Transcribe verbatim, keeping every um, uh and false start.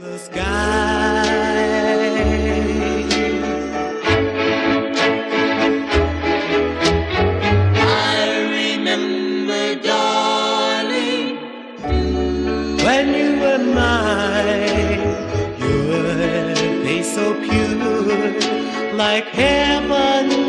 The sky. I remember, darling, when you were mine, your face so pure, like heaven.